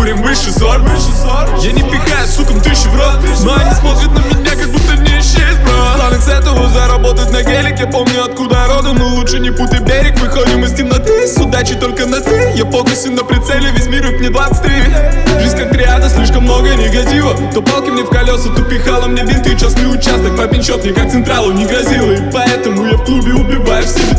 курим выше зор. Я не пихаю сукам тысячи в рот, но они смотрят на меня, как будто не исчез, бро. Планы с этого заработать на гелике. Помню, откуда родом, но лучше не путай берег. Выходим из темноты, с удачей только на ты. Я в фокусе на прицеле, весь мир мне 23. Жизнь как триада, слишком много негатива. То палки мне в колеса, то пихала мне винты. Частный участок, папин счет мне как централу не грозило. И поэтому я в клубе убиваю в себе